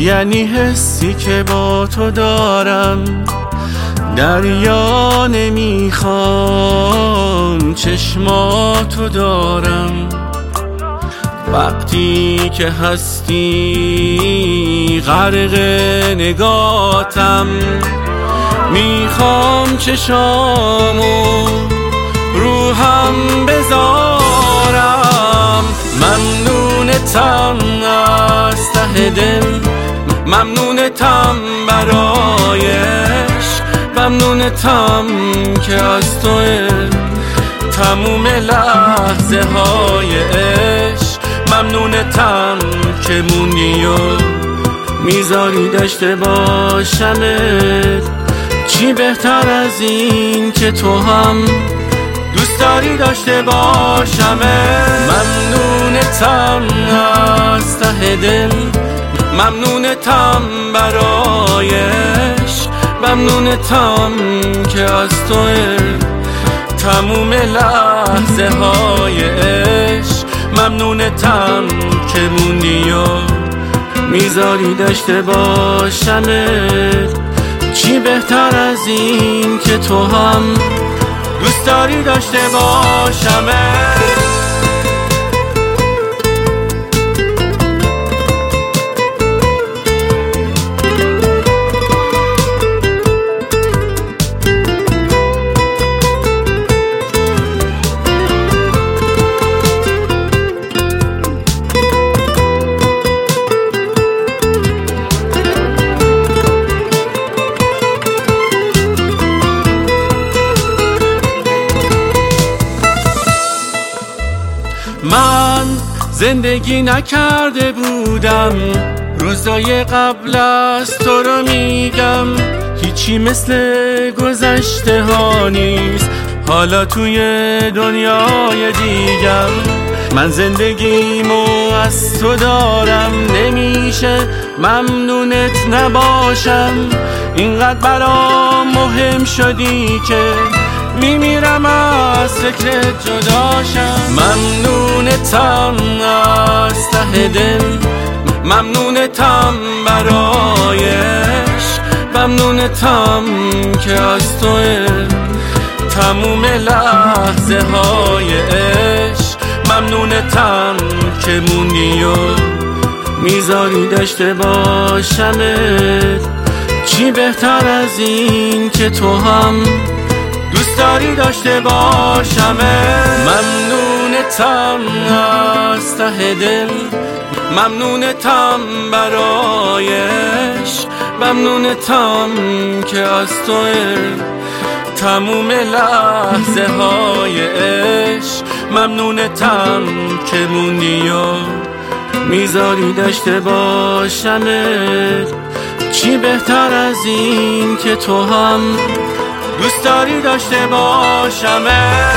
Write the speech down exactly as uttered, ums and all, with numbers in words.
یعنی حسی که با تو دارم دریا نمیخوام، چشماتو دارم. وقتی که هستی غرق نگاتم، میخوام چشامو روحم بذارم. ممنونتم از ته دل، ممنونتم برایش، ممنونتم که از توه تموم لحظه های عشق. ممنونتم که موندی و میذاری داشته باشمت. چی بهتر از این که تو هم دوست داری داشته باشمت. ممنونتم از ته دل، ممنونتم برایش، ممنونتم که از توه تموم لحظه های عشق. ممنونتم که موندی و میذاری داشته باشمت. چی بهتر از این که تو هم دوست داری داشته باشمت. من زندگی نکرده بودم، روزای قبل از تو رو میگم. هیچی مثل گذشته ها نیست، حالا توی دنیای دیگم. من زندگیمو از تو دارم، نمیشه ممنونت نباشم. اینقدر برام مهم شدی که میمیرم از فکرت جداشم. ممنونتم از ته دل، ممنونتم برایش، ممنونتم که از توه تموم لحظه های عشق. ممنونتم که موندی و میذاری داشته باشمت. چی بهتر از این که تو هم دوست داری داشته باشمت. ممنونتم از ته دل، ممنونتم برایش، ممنونتم که از توه تموم لحظه های عشق. ممنونتم که موندی و میذاری داشته باشمت. چی بهتر از این که تو هم دوست داری داشته باشمت.